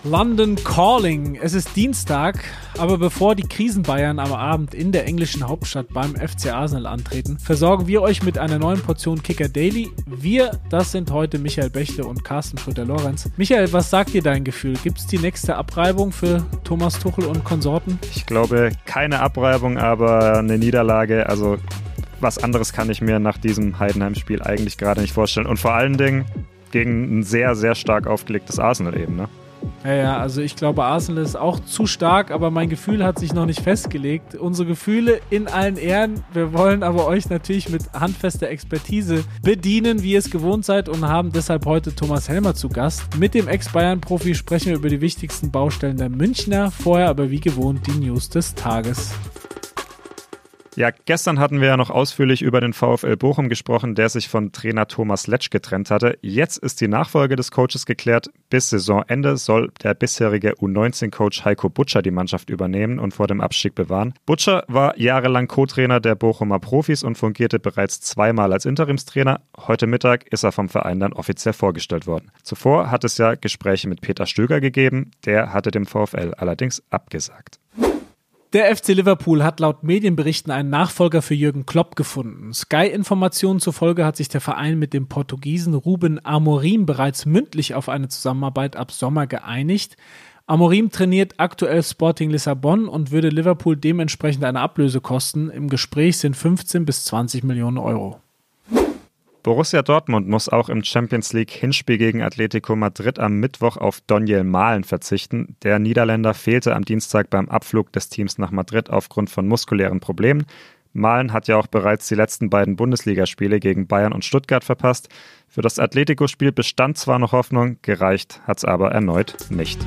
London Calling. Es ist Dienstag, aber bevor die Krisenbayern am Abend in der englischen Hauptstadt beim FC Arsenal antreten, versorgen wir euch mit einer neuen Portion Kicker Daily. Wir, das sind heute Michael Bächle und Carsten Schröter-Lorenz. Michael, was sagt dir dein Gefühl? Gibt es die nächste Abreibung für Thomas Tuchel und Konsorten? Ich glaube, keine Abreibung, aber eine Niederlage. Also was anderes kann ich mir nach diesem Heidenheim-Spiel eigentlich gerade nicht vorstellen. Und vor allen Dingen gegen ein sehr, sehr stark aufgelegtes Arsenal eben, ne? Ja, also ich glaube, Arsenal ist auch zu stark, aber mein Gefühl hat sich noch nicht festgelegt. Unsere Gefühle in allen Ehren. Wir wollen aber euch natürlich mit handfester Expertise bedienen, wie ihr es gewohnt seid, und haben deshalb heute Thomas Helmer zu Gast. Mit dem Ex-Bayern-Profi sprechen wir über die wichtigsten Baustellen der Münchner. Vorher aber wie gewohnt die News des Tages. Ja, gestern hatten wir ja noch ausführlich über den VfL Bochum gesprochen, der sich von Trainer Thomas Letsch getrennt hatte. Jetzt ist die Nachfolge des Coaches geklärt. Bis Saisonende soll der bisherige U19-Coach Heiko Butscher die Mannschaft übernehmen und vor dem Abstieg bewahren. Butscher war jahrelang Co-Trainer der Bochumer Profis und fungierte bereits zweimal als Interimstrainer. Heute Mittag ist er vom Verein dann offiziell vorgestellt worden. Zuvor hat es ja Gespräche mit Peter Stöger gegeben. Der hatte dem VfL allerdings abgesagt. Der FC Liverpool hat laut Medienberichten einen Nachfolger für Jürgen Klopp gefunden. Sky-Informationen zufolge hat sich der Verein mit dem Portugiesen Ruben Amorim bereits mündlich auf eine Zusammenarbeit ab Sommer geeinigt. Amorim trainiert aktuell Sporting Lissabon und würde Liverpool dementsprechend eine Ablöse kosten. Im Gespräch sind 15 bis 20 Millionen Euro. Borussia Dortmund muss auch im Champions-League-Hinspiel gegen Atletico Madrid am Mittwoch auf Donyell Malen verzichten. Der Niederländer fehlte am Dienstag beim Abflug des Teams nach Madrid aufgrund von muskulären Problemen. Malen hat ja auch bereits die letzten beiden Bundesligaspiele gegen Bayern und Stuttgart verpasst. Für das Atletico-Spiel bestand zwar noch Hoffnung, gereicht hat es aber erneut nicht.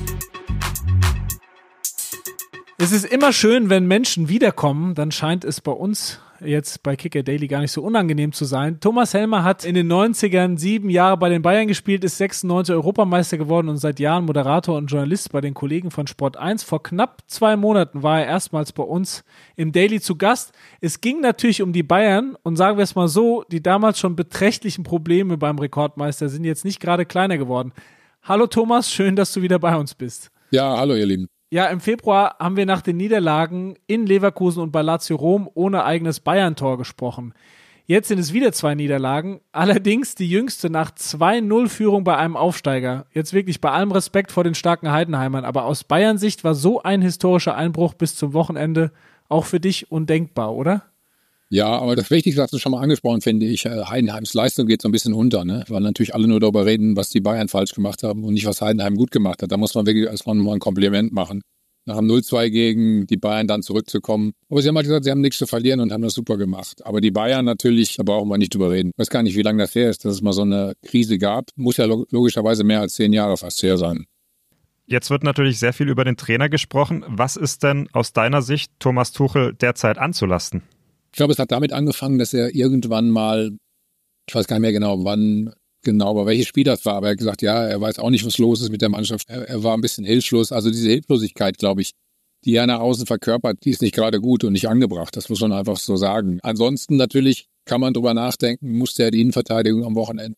Es ist immer schön, wenn Menschen wiederkommen, dann scheint es bei uns jetzt bei Kicker Daily gar nicht so unangenehm zu sein. Thomas Helmer hat in den 90ern 7 Jahre bei den Bayern gespielt, ist 96 Europameister geworden und seit Jahren Moderator und Journalist bei den Kollegen von Sport 1. Vor knapp 2 Monaten war er erstmals bei uns im Daily zu Gast. Es ging natürlich um die Bayern und sagen wir es mal so, die damals schon beträchtlichen Probleme beim Rekordmeister sind jetzt nicht gerade kleiner geworden. Hallo Thomas, schön, dass du wieder bei uns bist. Ja, hallo ihr Lieben. Ja, im Februar haben wir nach den Niederlagen in Leverkusen und bei Lazio Rom ohne eigenes Bayern-Tor gesprochen. Jetzt sind es wieder 2 Niederlagen, allerdings die jüngste nach 2-0-Führung bei einem Aufsteiger. Jetzt wirklich bei allem Respekt vor den starken Heidenheimern, aber aus Bayern-Sicht war so ein historischer Einbruch bis zum Wochenende auch für dich undenkbar, oder? Ja, aber das Wichtigste hast du schon mal angesprochen, finde ich. Heidenheims Leistung geht so ein bisschen unter, ne? Weil natürlich alle nur darüber reden, was die Bayern falsch gemacht haben und nicht, was Heidenheim gut gemacht hat. Da muss man wirklich erstmal mal ein Kompliment machen. Nach dem 0-2 gegen die Bayern dann zurückzukommen. Aber sie haben halt gesagt, sie haben nichts zu verlieren und haben das super gemacht. Aber die Bayern natürlich, da brauchen wir nicht drüber reden. Ich weiß gar nicht, wie lange das her ist, dass es mal so eine Krise gab. Muss ja logischerweise mehr als 10 Jahre fast her sein. Jetzt wird natürlich sehr viel über den Trainer gesprochen. Was ist denn aus deiner Sicht Thomas Tuchel derzeit anzulasten? Ich glaube, es hat damit angefangen, dass er irgendwann mal, ich weiß gar nicht mehr genau, wann genau, aber welches Spiel das war, aber er hat gesagt, ja, er weiß auch nicht, was los ist mit der Mannschaft. Er war ein bisschen hilflos. Also diese Hilflosigkeit, glaube ich, die er nach außen verkörpert, die ist nicht gerade gut und nicht angebracht. Das muss man einfach so sagen. Ansonsten natürlich kann man drüber nachdenken, muss der die Innenverteidigung am Wochenende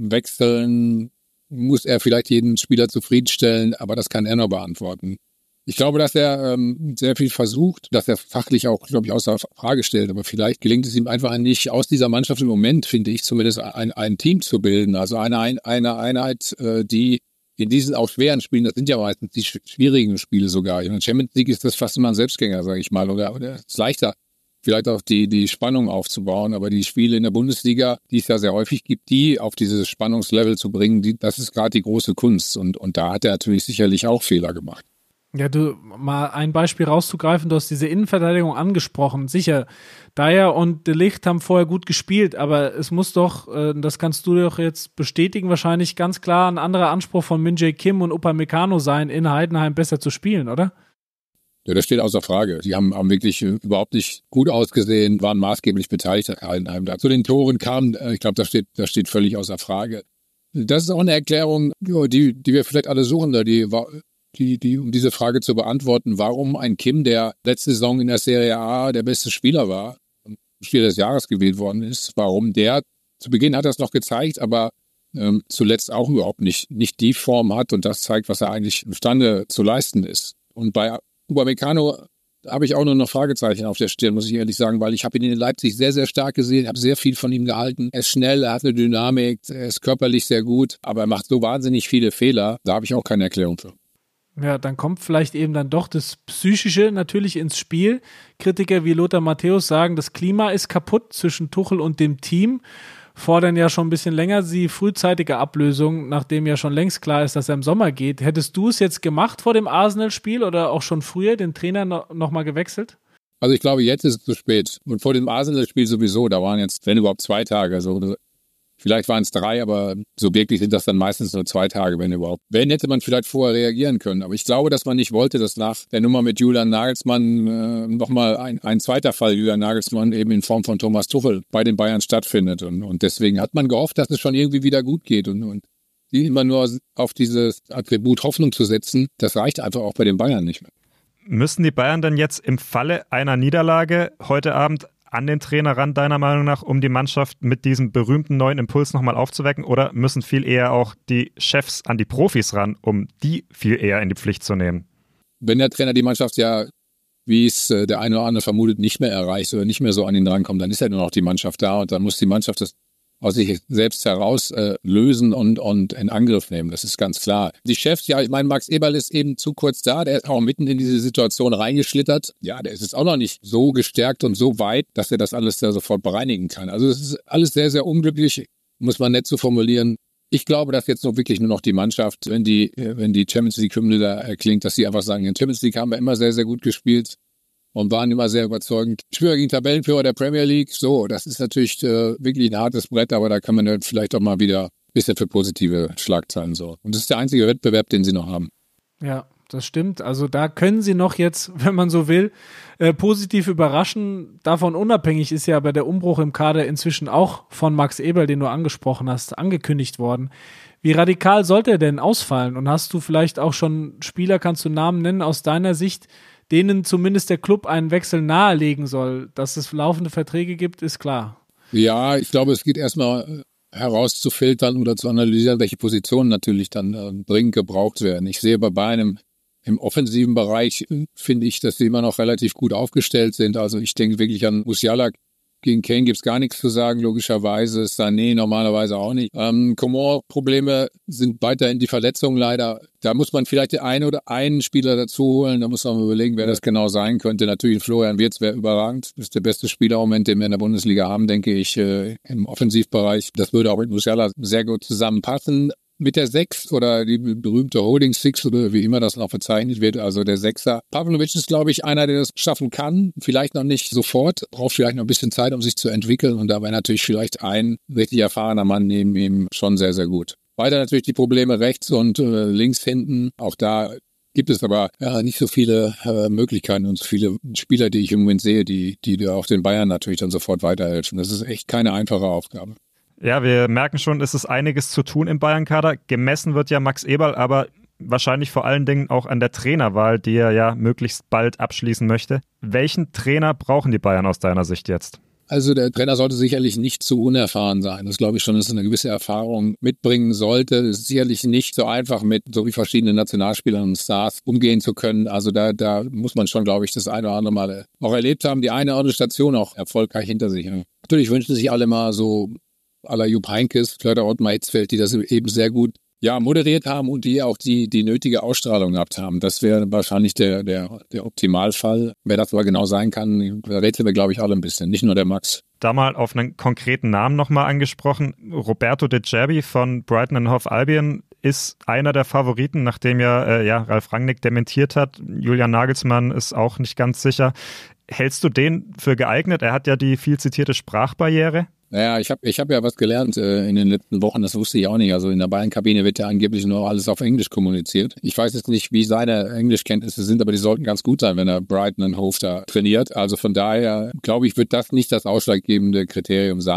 wechseln, muss er vielleicht jeden Spieler zufriedenstellen, aber das kann er nur beantworten. Ich glaube, dass er sehr viel versucht, dass er fachlich auch, glaube ich, außer Frage stellt. Aber vielleicht gelingt es ihm einfach nicht, aus dieser Mannschaft im Moment, finde ich, zumindest ein Team zu bilden. Also eine Einheit, die in diesen auch schweren Spielen, das sind ja meistens die schwierigen Spiele sogar. In der Champions League ist das fast immer ein Selbstgänger, sage ich mal. Oder es ist leichter, vielleicht auch die Spannung aufzubauen. Aber die Spiele in der Bundesliga, die es ja sehr häufig gibt, die auf dieses Spannungslevel zu bringen, das ist gerade die große Kunst. Und da hat er natürlich sicherlich auch Fehler gemacht. Ja, du, mal ein Beispiel rauszugreifen, du hast diese Innenverteidigung angesprochen. Sicher, Dyer und De Ligt haben vorher gut gespielt, aber es muss doch, das kannst du doch jetzt bestätigen, wahrscheinlich ganz klar ein anderer Anspruch von Min-Jae Kim und Upamecano sein, in Heidenheim besser zu spielen, oder? Ja, das steht außer Frage. Die haben wirklich überhaupt nicht gut ausgesehen, waren maßgeblich beteiligt an Heidenheim. Zu den Toren kamen, ich glaube, das steht völlig außer Frage. Das ist auch eine Erklärung, die wir vielleicht alle suchen, um diese Frage zu beantworten, warum ein Kim, der letzte Saison in der Serie A der beste Spieler war, Spieler des Jahres gewählt worden ist, warum der, zu Beginn hat er es noch gezeigt, aber zuletzt auch überhaupt nicht die Form hat und das zeigt, was er eigentlich imstande zu leisten ist. Und bei Upamecano habe ich auch nur noch Fragezeichen auf der Stirn, muss ich ehrlich sagen, weil ich habe ihn in Leipzig sehr, sehr stark gesehen, habe sehr viel von ihm gehalten. Er ist schnell, er hat eine Dynamik, er ist körperlich sehr gut, aber er macht so wahnsinnig viele Fehler, da habe ich auch keine Erklärung für. Ja, dann kommt vielleicht eben dann doch das Psychische natürlich ins Spiel. Kritiker wie Lothar Matthäus sagen, das Klima ist kaputt zwischen Tuchel und dem Team, fordern ja schon ein bisschen länger die frühzeitige Ablösung, nachdem ja schon längst klar ist, dass er im Sommer geht. Hättest du es jetzt gemacht vor dem Arsenal-Spiel oder auch schon früher den Trainer noch mal gewechselt? Also ich glaube, jetzt ist es zu spät. Und vor dem Arsenal-Spiel sowieso, da waren jetzt, wenn überhaupt 2 Tage, also vielleicht waren es 3, aber so wirklich sind das dann meistens nur 2 Tage, wenn überhaupt. Wenn, hätte man vielleicht vorher reagieren können. Aber ich glaube, dass man nicht wollte, dass nach der Nummer mit Julian Nagelsmann nochmal ein zweiter Fall Julian Nagelsmann eben in Form von Thomas Tuchel bei den Bayern stattfindet. Und deswegen hat man gehofft, dass es schon irgendwie wieder gut geht. Und die immer nur auf dieses Attribut Hoffnung zu setzen, das reicht einfach auch bei den Bayern nicht mehr. Müssen die Bayern denn jetzt im Falle einer Niederlage heute Abend an den Trainer ran, deiner Meinung nach, um die Mannschaft mit diesem berühmten neuen Impuls nochmal aufzuwecken? Oder müssen viel eher auch die Chefs an die Profis ran, um die viel eher in die Pflicht zu nehmen? Wenn der Trainer die Mannschaft ja, wie es der eine oder andere vermutet, nicht mehr erreicht oder nicht mehr so an ihn drankommt, dann ist ja nur noch die Mannschaft da und dann muss die Mannschaft das aus sich selbst heraus lösen und in Angriff nehmen. Das ist ganz klar. Die Chefs, ja, ich meine, Max Eberl ist eben zu kurz da. Der ist auch mitten in diese Situation reingeschlittert. Ja, der ist jetzt auch noch nicht so gestärkt und so weit, dass er das alles da sofort bereinigen kann. Also es ist alles sehr, sehr unglücklich, muss man nett so formulieren. Ich glaube, dass jetzt noch wirklich nur noch die Mannschaft, wenn die Champions League-Hymne da erklingt, dass sie einfach sagen, in der Champions League haben wir immer sehr, sehr gut gespielt und waren immer sehr überzeugend. Spieler gegen Tabellenführer der Premier League, so, das ist natürlich wirklich ein hartes Brett, aber da kann man dann vielleicht auch mal wieder ein bisschen für positive Schlagzeilen sorgen. Und das ist der einzige Wettbewerb, den sie noch haben. Ja, das stimmt. Also da können sie noch jetzt, wenn man so will, positiv überraschen. Davon unabhängig ist ja aber der Umbruch im Kader inzwischen auch von Max Eberl, den du angesprochen hast, angekündigt worden. Wie radikal sollte er denn ausfallen? Und hast du vielleicht auch schon Spieler, kannst du Namen nennen aus deiner Sicht, denen zumindest der Club einen Wechsel nahelegen soll? Dass es laufende Verträge gibt, ist klar. Ja, ich glaube, es geht erstmal herauszufiltern oder zu analysieren, welche Positionen natürlich dann dringend gebraucht werden. Ich sehe bei Bayern im offensiven Bereich, finde ich, dass sie immer noch relativ gut aufgestellt sind. Also ich denke wirklich an Musiala. Gegen Kane gibt's gar nichts zu sagen, logischerweise. Sané normalerweise auch nicht. Coman-Probleme sind weiterhin die Verletzungen leider. Da muss man vielleicht einen Spieler dazu holen. Da muss man mal überlegen, wer das genau sein könnte. Natürlich Florian Wirtz wäre überragend. Das ist der beste Spieler im Moment, den wir in der Bundesliga haben, denke ich, im Offensivbereich. Das würde auch mit Musiala sehr gut zusammenpassen. Mit der 6 oder die berühmte Holding Six oder wie immer das noch bezeichnet wird, also der Sechser. Pavlovic ist, glaube ich, einer, der das schaffen kann. Vielleicht noch nicht sofort, braucht vielleicht noch ein bisschen Zeit, um sich zu entwickeln. Und da wäre natürlich vielleicht ein richtig erfahrener Mann neben ihm schon sehr, sehr gut. Weiter natürlich die Probleme rechts und links hinten. Auch da gibt es aber nicht so viele Möglichkeiten und so viele Spieler, die ich im Moment sehe, die auch den Bayern natürlich dann sofort weiterhelfen. Das ist echt keine einfache Aufgabe. Ja, wir merken schon, es ist einiges zu tun im Bayern-Kader. Gemessen wird ja Max Eberl, aber wahrscheinlich vor allen Dingen auch an der Trainerwahl, die er ja möglichst bald abschließen möchte. Welchen Trainer brauchen die Bayern aus deiner Sicht jetzt? Also der Trainer sollte sicherlich nicht zu unerfahren sein. Das glaube ich schon, dass er eine gewisse Erfahrung mitbringen sollte. Es ist sicherlich nicht so einfach, mit so wie verschiedenen Nationalspielern und Stars umgehen zu können. Also da muss man schon, glaube ich, das eine oder andere Mal auch erlebt haben, die eine oder andere Station auch erfolgreich hinter sich haben. Natürlich wünschen sich alle mal so à la Jupp Heynckes, vielleicht auch Ottmar Hitzfeld, die das eben sehr gut moderiert haben und die auch die nötige Ausstrahlung gehabt haben. Das wäre wahrscheinlich der Optimalfall. Wer das aber genau sein kann, da rätseln wir, glaube ich, alle ein bisschen, nicht nur der Max. Da mal auf einen konkreten Namen nochmal angesprochen. Roberto De Zerbi von Brighton and Hove Albion ist einer der Favoriten, nachdem ja Ralf Rangnick dementiert hat. Julian Nagelsmann ist auch nicht ganz sicher. Hältst du den für geeignet? Er hat ja die viel zitierte Sprachbarriere. Naja, ich hab ja was gelernt in den letzten Wochen, das wusste ich auch nicht. Also in der Bayern-Kabine wird ja angeblich nur alles auf Englisch kommuniziert. Ich weiß jetzt nicht, wie seine Englischkenntnisse sind, aber die sollten ganz gut sein, wenn er Brighton & Hove da trainiert. Also von daher, glaube ich, wird das nicht das ausschlaggebende Kriterium sein.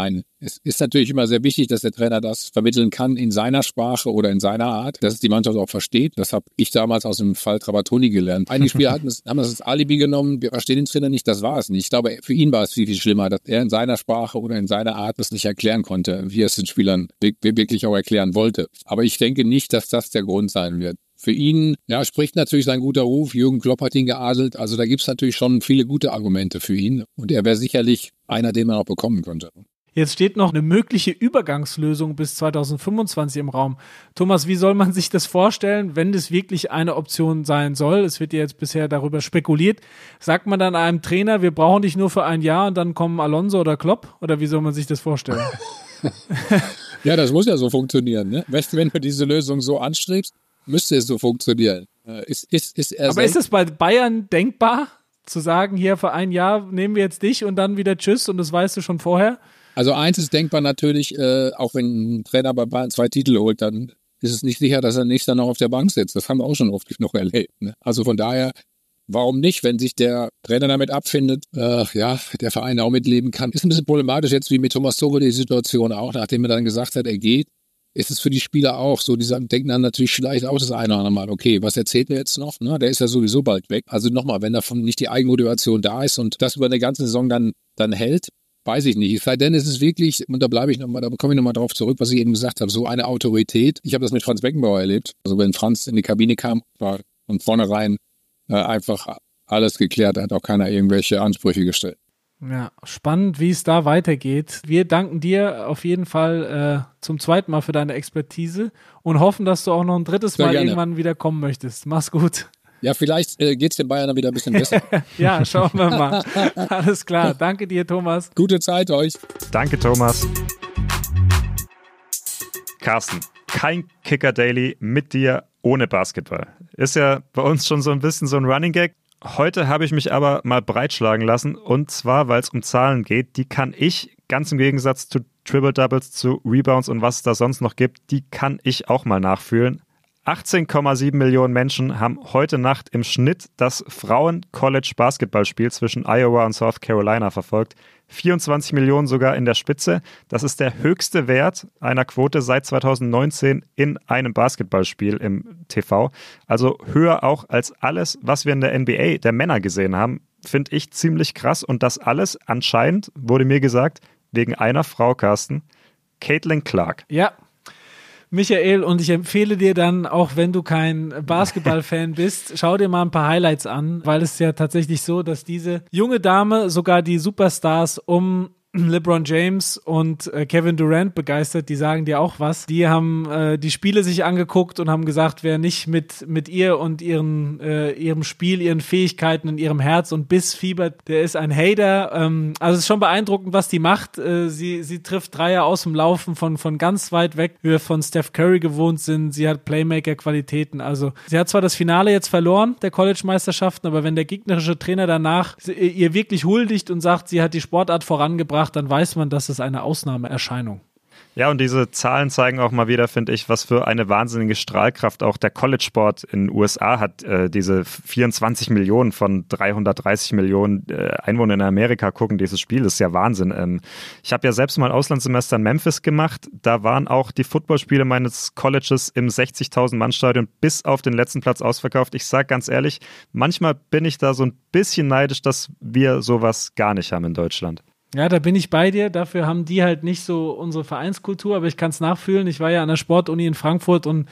Es ist natürlich immer sehr wichtig, dass der Trainer das vermitteln kann in seiner Sprache oder in seiner Art, dass es die Mannschaft auch versteht. Das habe ich damals aus dem Fall Trapattoni gelernt. Einige Spieler haben das als Alibi genommen, wir verstehen den Trainer nicht, das war es nicht. Ich glaube, für ihn war es viel, viel schlimmer, dass er in seiner Sprache oder in seiner Art das nicht erklären konnte, wie er es den Spielern wirklich auch erklären wollte. Aber ich denke nicht, dass das der Grund sein wird. Für ihn, ja, spricht natürlich sein guter Ruf. Jürgen Klopp hat ihn geadelt. Also da gibt's natürlich schon viele gute Argumente für ihn. Und er wäre sicherlich einer, den man auch bekommen könnte. Jetzt steht noch eine mögliche Übergangslösung bis 2025 im Raum. Thomas, wie soll man sich das vorstellen, wenn das wirklich eine Option sein soll? Es wird ja jetzt bisher darüber spekuliert. Sagt man dann einem Trainer, wir brauchen dich nur für ein Jahr und dann kommen Alonso oder Klopp? Oder wie soll man sich das vorstellen? Ja, das muss ja so funktionieren, ne? Wenn du diese Lösung so anstrebst, müsste es so funktionieren. Aber ist es bei Bayern denkbar, zu sagen, hier für ein Jahr nehmen wir jetzt dich und dann wieder tschüss und das weißt du schon vorher? Also eins ist denkbar natürlich, auch wenn ein Trainer bei Bayern 2 Titel holt, dann ist es nicht sicher, dass er nächstes Jahr noch auf der Bank sitzt. Das haben wir auch schon oft noch erlebt. Ne? Also von daher, warum nicht, wenn sich der Trainer damit abfindet, der Verein auch mitleben kann. Ist ein bisschen problematisch jetzt wie mit Thomas Tuchel die Situation auch, nachdem er dann gesagt hat, er geht. Ist es für die Spieler auch so, die denken dann natürlich vielleicht auch das eine oder andere Mal, okay, was erzählt er jetzt noch? Ne? Der ist ja sowieso bald weg. Also nochmal, wenn davon nicht die Eigenmotivation da ist und das über eine ganze Saison dann hält, weiß ich nicht. Es sei denn, es ist wirklich, und da komme ich nochmal drauf zurück, was ich eben gesagt habe, so eine Autorität. Ich habe das mit Franz Beckenbauer erlebt. Also wenn Franz in die Kabine kam, war von vornherein einfach alles geklärt. Da hat auch keiner irgendwelche Ansprüche gestellt. Ja, spannend, wie es da weitergeht. Wir danken dir auf jeden Fall zum zweiten Mal für deine Expertise und hoffen, dass du auch noch ein drittes Mal irgendwann wieder kommen möchtest. Mach's gut. Ja, vielleicht geht's den Bayern dann wieder ein bisschen besser. Ja, schauen wir mal. Alles klar. Danke dir, Thomas. Gute Zeit euch. Danke, Thomas. Carsten, kein Kicker Daily mit dir ohne Basketball. Ist ja bei uns schon so ein bisschen so ein Running Gag. Heute habe ich mich aber mal breitschlagen lassen und zwar, weil es um Zahlen geht. Die kann ich, ganz im Gegensatz zu Triple-Doubles, zu Rebounds und was es da sonst noch gibt, die kann ich auch mal nachfühlen. 18,7 Millionen Menschen haben heute Nacht im Schnitt das Frauen-College-Basketballspiel zwischen Iowa und South Carolina verfolgt. 24 Millionen sogar in der Spitze. Das ist der höchste Wert einer Quote seit 2019 in einem Basketballspiel im TV. Also höher auch als alles, was wir in der NBA der Männer gesehen haben. Finde ich ziemlich krass. Und das alles anscheinend, wurde mir gesagt, wegen einer Frau, Carsten, Caitlin Clark. Ja. Michael, und ich empfehle dir dann, auch wenn du kein Basketball-Fan bist, schau dir mal ein paar Highlights an, weil es ist ja tatsächlich so, dass diese junge Dame sogar die Superstars um LeBron James und Kevin Durant begeistert, die sagen dir auch was. Die haben die Spiele sich angeguckt und haben gesagt, wer nicht mit ihr und ihrem Spiel, ihren Fähigkeiten und ihrem Herz und Biss fiebert, der ist ein Hater. Also es ist schon beeindruckend, was die macht. Sie trifft Dreier aus dem Laufen von ganz weit weg, wie wir von Steph Curry gewohnt sind. Sie hat Playmaker-Qualitäten. Also sie hat zwar das Finale jetzt verloren, der College-Meisterschaften, aber wenn der gegnerische Trainer danach ihr wirklich huldigt und sagt, sie hat die Sportart vorangebracht, dann weiß man, dass es eine Ausnahmeerscheinung. Ja, und diese Zahlen zeigen auch mal wieder, finde ich, was für eine wahnsinnige Strahlkraft auch der College-Sport in den USA hat. Diese 24 Millionen von 330 Millionen Einwohnern in Amerika gucken dieses Spiel, das ist ja Wahnsinn. Ich habe ja selbst mal ein Auslandssemester in Memphis gemacht. Da waren auch die Footballspiele meines Colleges im 60.000-Mann-Stadion bis auf den letzten Platz ausverkauft. Ich sage ganz ehrlich, manchmal bin ich da so ein bisschen neidisch, dass wir sowas gar nicht haben in Deutschland. Ja, da bin ich bei dir. Dafür haben die halt nicht so unsere Vereinskultur, aber ich kann es nachfühlen. Ich war ja an der Sportuni in Frankfurt und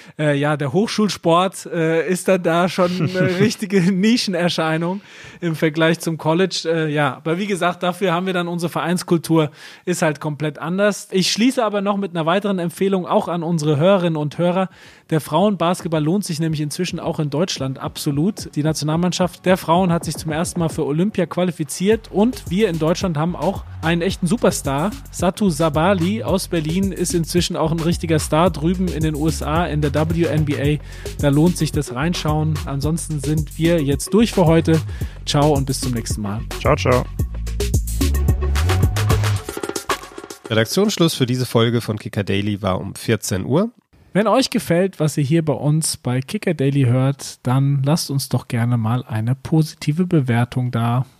der Hochschulsport ist dann da schon eine richtige Nischenerscheinung im Vergleich zum College. Aber wie gesagt, dafür haben wir dann unsere Vereinskultur, ist halt komplett anders. Ich schließe aber noch mit einer weiteren Empfehlung auch an unsere Hörerinnen und Hörer. Der Frauenbasketball lohnt sich nämlich inzwischen auch in Deutschland absolut. Die Nationalmannschaft der Frauen hat sich zum ersten Mal für Olympia qualifiziert und wir in Deutschland haben auch einen echten Superstar. Satu Sabali aus Berlin ist inzwischen auch ein richtiger Star drüben in den USA in der WNBA. Da lohnt sich das Reinschauen. Ansonsten sind wir jetzt durch für heute. Ciao und bis zum nächsten Mal. Ciao, ciao. Redaktionsschluss für diese Folge von Kicker Daily war um 14 Uhr. Wenn euch gefällt, was ihr hier bei uns bei Kicker Daily hört, dann lasst uns doch gerne mal eine positive Bewertung da.